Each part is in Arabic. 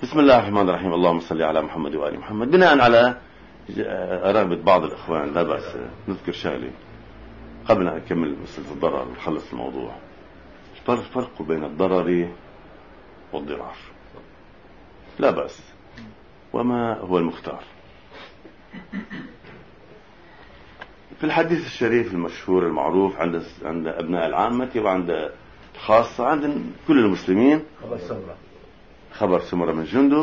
بسم الله الرحمن الرحيم. اللهم صل على محمد وآل محمد. بناء على رغبة بعض الإخوان لا بأس نذكر شغلة قبل أن نكمل مسألة الضرر ونخلص الموضوع. الفرق بين الضرر والضرار لا بأس. وما هو المختار؟ في الحديث الشريف المشهور المعروف عند أبناء العامة وعند الخاصة عند كل المسلمين خبر سمرة من جندب.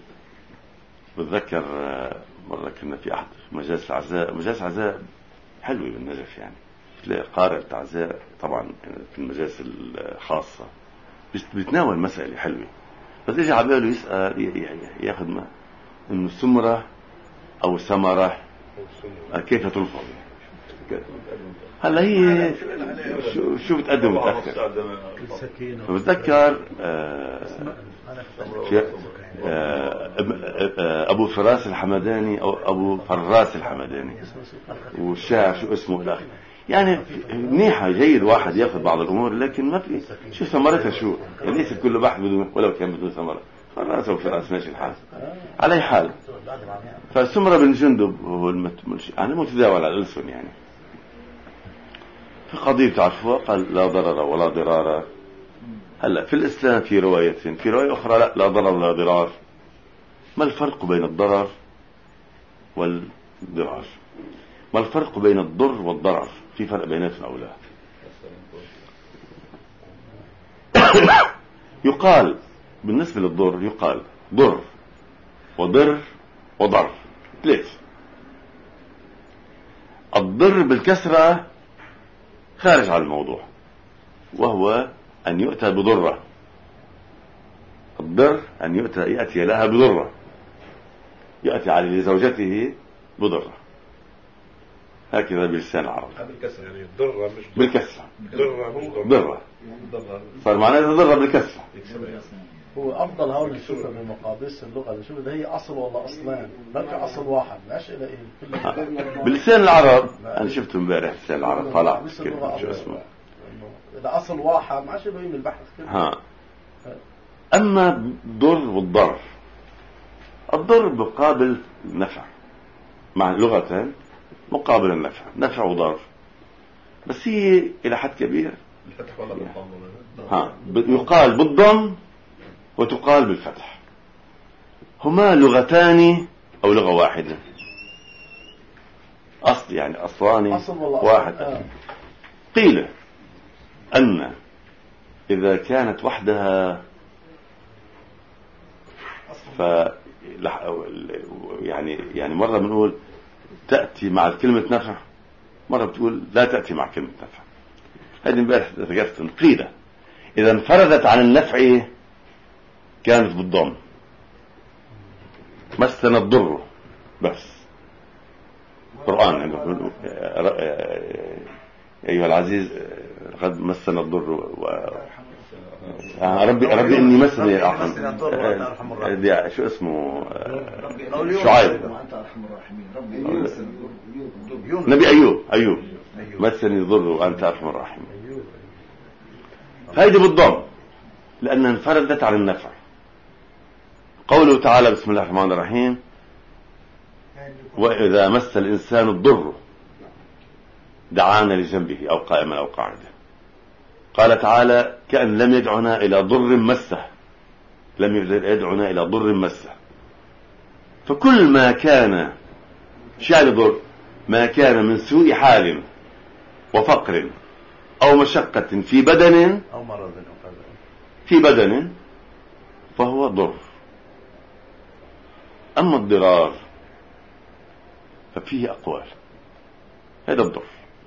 بتذكر مرة كنا في أحد مجالس عزاء حلوة بالنجف، يعني تلاقي قارئ التعزاء طبعا في المجالس الخاصة بيتناول مسألة حلوة، بس إجا عباله يسأل ياخذ ما إنه سمرة أو سمرة كيف تلفظ. هلا هي شو بتقدم متأخر. بتذكر أبو فراس الحمداني أو أبو فراس الحمداني والشاعر شو اسمه الأخ، يعني منيحة جيد واحد يأخذ بعض الأمور، لكن ما في شو ثمرتها شو، يعني ليس كل بحث بدون ولو كان بدون ثمرة. فراس وفراس ماشي الحال على حال. فسمرة بن جندب هو يعني متداول على الألسن، يعني في قضية تعرفوها قال لا ضرر ولا ضرار. هلا في الإسلام في رواية أخرى لا ضرر ولا ضرار. ما الفرق بين الضرر والضرار؟ ما الفرق بين الضر والضرر؟ في فرق بيناتهم أو لا؟ يقال بالنسبة للضر يقال ضر وضر وضر ثلاث. الضر بالكسرة خارج عن الموضوع، وهو أن يؤتى بضرة. الضر أن يأتي لها بضرة، يأتي على زوجته بضرة، هكذا بلسان العرب. بالكسرة يعني الضرة مش بالكسرة. ضرة صار معناه ضرة بالكسرة. هو أفضل هون نشوفها بمقابس اللغة، نشوف ده هي أصل ولا أصلان، بلكي أصل واحد ماشي إلى إيه. بلسان العرب أنا شفته امبارح لسان العرب طلع شو اسمه إذا أصل واحد ماشي بين البحث كله. أما ضر والضر، الضر مقابل النفع، مع لغة مقابل النفع، نفع وضر، بس هي إلى حد كبير يقال بالضم وتقال بالفتح. هما لغتان أو لغة واحدة، أصل يعني أصلان واحد. قيل أن إذا كانت وحدها يعني مرة بنقول تأتي مع كلمة نفع، مرة بتقول لا تأتي مع كلمة نفع. هذه امبارح ذكرت قيل إذا انفردت عن النفع كانت بالضم، مسنا الضر بس. القرآن عنده أيها العزيز قد مسنا الضر ربي إني مسني شو اسمه شعيب نبي أيوب مسني الضر وأنت أرحم الراحمين. هذه بالضم لأنها انفردت عن النفع. قوله تعالى بسم الله الرحمن الرحيم وإذا مس الإنسان الضر دعانا لجنبه أو قائما أو قاعدا. قال تعالى كأن لم يدعنا إلى ضر مسه، لم يدعنا إلى ضر مسه. فكل ما كان شأن ضر ما كان من سوء حال وفقر أو مشقة في بدن أو مرض في بدن فهو ضر. أما الضرار ففيه أقوال. هذا الضر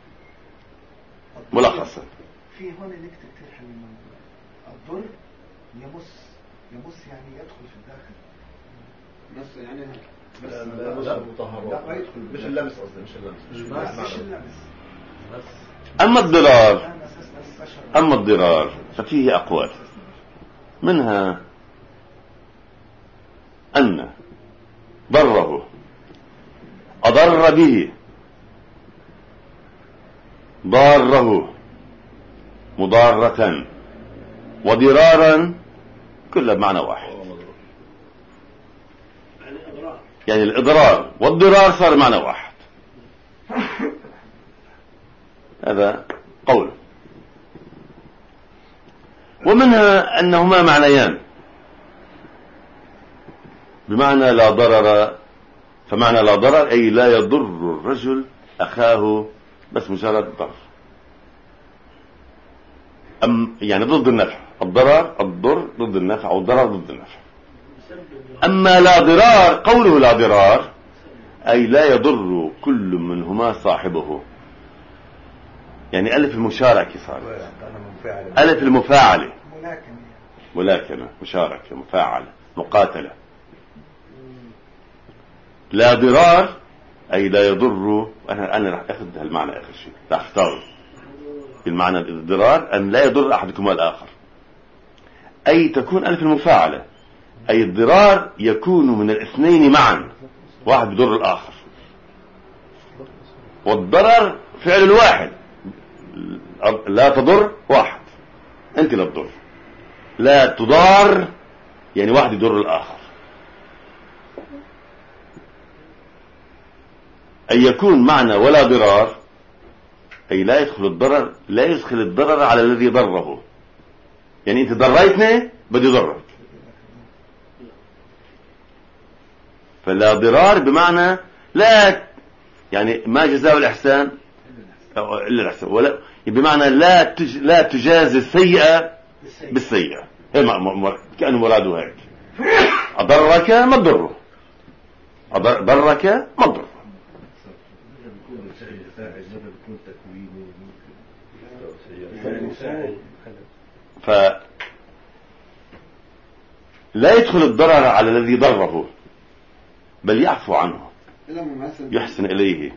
ملخصا. في هون نكتة كتير حلوة. الضر يمس يعني يدخل في الداخل. بس يعني مش اللمس قصدي مش اللمس. أما الضرار ففيه أقوال، منها أن ضره أضر به ضاره مضارة وضرارا كلها بمعنى واحد. يعني الإضرار والضرار صار معنى واحد. هذا قول. ومنها أنهما معنيان، بمعنى لا ضرر، فمعنى لا ضرر أي لا يضر الرجل أخاه بس مجرد ضرر، يعني ضد النفع. الضر ضد النفع، أو الضرر ضد النفع. أما لا ضرار، قوله لا ضرار أي لا يضر كل منهما صاحبه، يعني ألف المشاركة صارت، ألف المفاعلة، ملاكمة، مشاركة، مفاعلة، مقاتلة. لا ضرار أي لا يضر. أنا راح أخذ هالمعنى آخر شيء، راح أختار المعنى الضرار أن لا يضر أحدكما الآخر، أي تكون ألف المفاعلة، أي الضرار يكون من الاثنين معا، واحد بضر الآخر. والضرر فعل الواحد، لا تضر واحد، أنت لا تضر، لا تضار يعني واحد يضر الآخر. أي يكون معنى ولا ضرار أي لا يدخل الضرر على الذي ضره، يعني أنت ضريتني بدي ضرك. فلا ضرار بمعنى لا، يعني ما جزاء الإحسان إلا الإحسان، ولا بمعنى لا تجازي السيئة بالسيئة. كأنه مراده هيك، أضرك ما تضره، ضرك ما تضره. فلا يدخل الضرر على الذي ضره، بل يعفو عنه، يحسن إليه،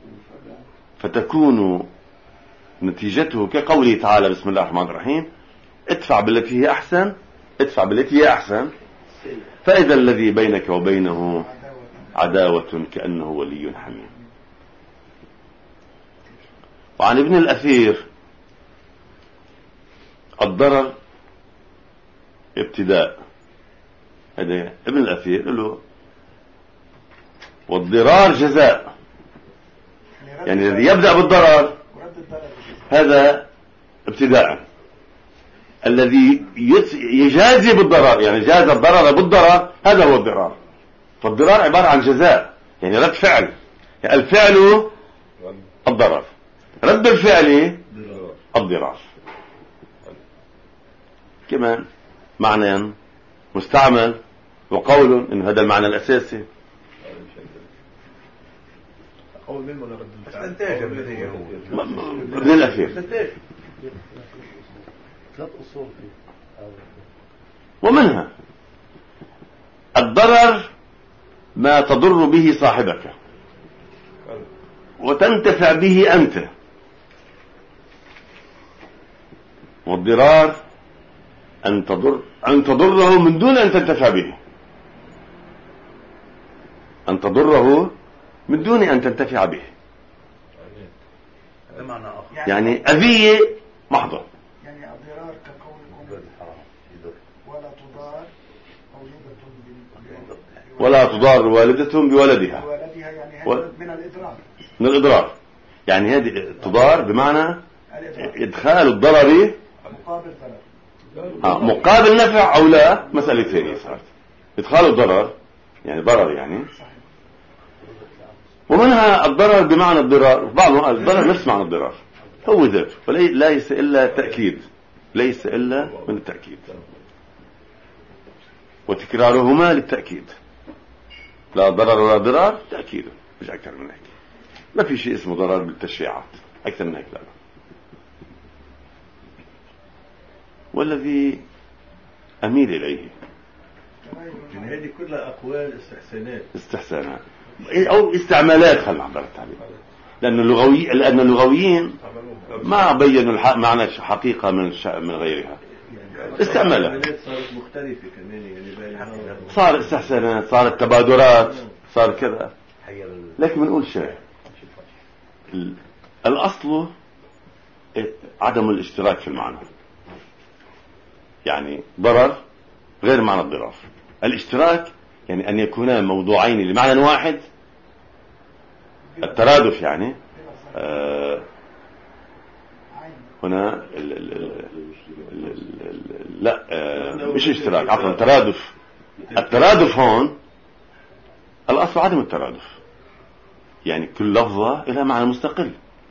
فتكون نتيجته كقوله تعالى بسم الله الرحمن الرحيم ادفع بالتي هي أحسن، ادفع بالتي هي أحسن، فإذا الذي بينك وبينه عداوة كأنه ولي حميم. وعن ابن الأثير الضرر ابتداء، هذا ابن الأثير له، والضرار جزاء، يعني الذي يبدأ بالضرر هذا ابتداء، الذي يجازي بالضرر، يعني جاز الضرر بالضرر، هذا هو الضرار. فالضرار عبارة عن جزاء، يعني رد فعل، يعني الفعل الضرر، رد الفعل الضرار. كمان معنى مستعمل، وقول إن هذا المعنى الأساسي. قول من ولا رد الفعل؟ ابن الأخير. ثلاث أصول فيه. ومنها الضرر ما تضر به صاحبك وتنتفع به أنت، والضرار أن تضره من دون أن تنتفع به، أن تضره من دون أن تنتفع به، يعني أذية محضة. يعني الضرار كقولكم ولا تضار والدة بولدها، يعني من الإضرار، من الإضرار، يعني هذه تضار بمعنى إدخال الضرر مقابل ضرر، مقابل نفع أو لا، مسألة ثانية صارت. إدخال الضرر يعني ضرر يعني. ومنها الضرر بمعنى الضرار، بعضهم قال الضرر نفس معنى الضرار هو ذاته، وليس إلا تأكيد، ليس إلا من التأكيد، وتكرارهما للتأكيد. لا ضرر ولا ضرار تأكيد، مش أكثر من هيك. ما في شيء اسمه ضرر بالتشريعات أكثر من هيك، لا. والذي أميل إليه يعني هذه كلها أقوال استحسانات أو استعمالات، خلنا نعبر التعبير، لأن اللغويين ما بينوا معنى حقيقة من غيرها، استعمالات صارت مختلفة كمان، يعني صار استحسانات، صارت تبادرات، صار كذا. لكن بنقول شيء، الأصل عدم الاشتراك في المعنى، يعني ضرر غير معنى الضرار. الاشتراك يعني أن يكونا موضوعين لمعنى واحد، الترادف يعني هنا لا مش اشتراك، عفوا ترادف. الترادف هون الأصل عدم الترادف، يعني كل لفظة لها معنى مستقل.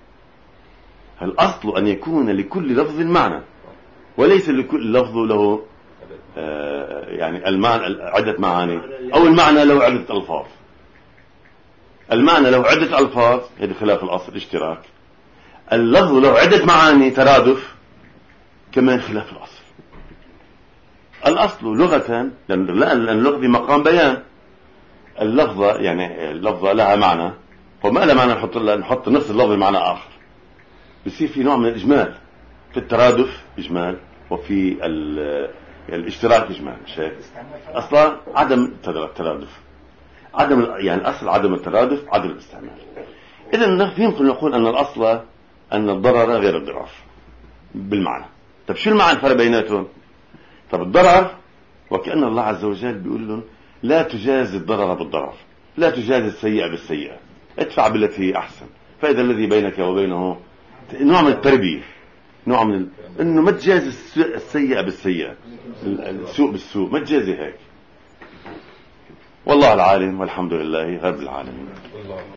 الأصل أن يكون لكل لفظ معنى، وليس لكل لفظ له يعني المعنى عدة معاني، أو المعنى له عدة ألفاظ. المعنى له عدة ألفاظ، هذا خلاف الأصل اشتراك. اللفظ له عدة معاني ترادف، كمان خلاف الأصل. الأصل لغة، لأن اللغة في مقام بيان. اللفظة يعني اللفظة لها معنى، وما لها معنى نحط نفس اللفظ بمعنى آخر، بيصير في نوع من الإجمال. في الترادف إجمال، وفي الاشتراك إجمال. مش هيك؟ أصلا عدم الترادف، يعني الأصل عدم الترادف، عدم الاستعمال. إذن يمكن نقول أن الأصل أن الضرر غير الضرار بالمعنى. طب شو المعنى الفرق بيناتهم؟ طب الضرر وكأن الله عز وجل بيقول لهم لا تجازي الضرر بالضرر، لا تجازي السيئة بالسيئة، ادفع بالتي هي أحسن، فإذا الذي بينك وبينه نوع من التربية، نوع من إنه ما تجازي السيئة بالسيئة، السوء بالسوء، ما تجازي هيك. والله العالم، والحمد لله رب العالمين.